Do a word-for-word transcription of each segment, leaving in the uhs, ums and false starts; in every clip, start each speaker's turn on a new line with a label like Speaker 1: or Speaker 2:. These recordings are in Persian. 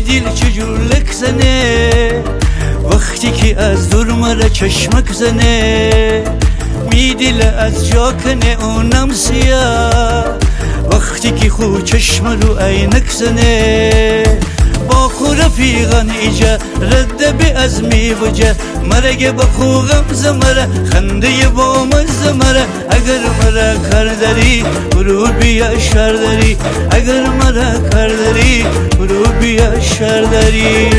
Speaker 1: دل چجور زنه وقتی که از دور مرا چشمک زنه می دل از جا کنه اونم سیاه وقتی که خو چشم رو عینک زنه با خو رفیقان ایجا رد بی از می وجه مرگ با خو غمز مرا خنده با مز مرا اگر مرا کار داری برو بیا شر داری اگر مرا کار داری برو بیا شر داری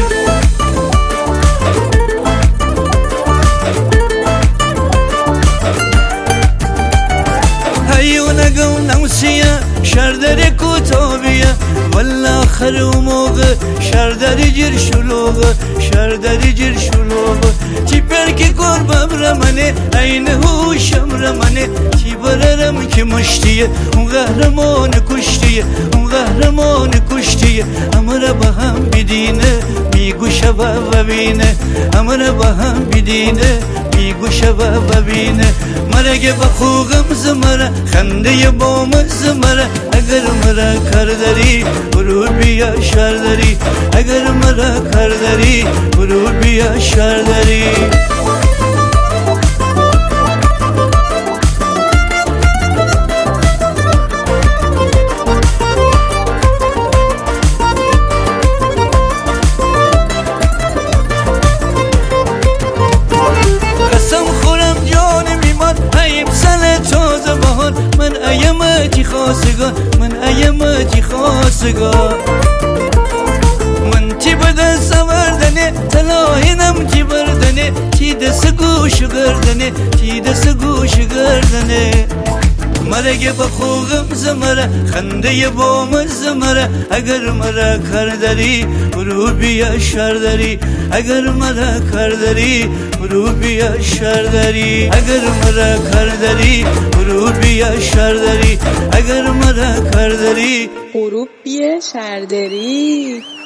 Speaker 1: هیونگو نوسیه شردر کتابیه والله آخر و موقع شردر جر شلوغه شردر جر شلوغه چی برکی قربم رمانه این هوشم رمانه چی بررم که مشتیه اون قهرمان کشتیه اون قهرمان کشتیه امر با هم بدینه میگو شبه و بینه امر با هم بدینه میگو شبه و بینه مرگ با خوغم زمره خنده با مزمره اگر مرا کار داری برو بیا شر داری اگر مرا کار داری برو بیا شر داری من ایامتی خواستگاه من ایامتی خواستگاه من تی بده سوردنه تلاهینم تی بردنه تی دست گوش گردنه تی دست گوش گردنه مرگ با خوغم زمره خنده با مزمره اگر مرا کار داری برو بیا شر داری اگر مرا کار داری برو بیا شر داری اگر مرا کار داری برو بیا شر داری اگر مرا کار داری
Speaker 2: برو بیا شر داری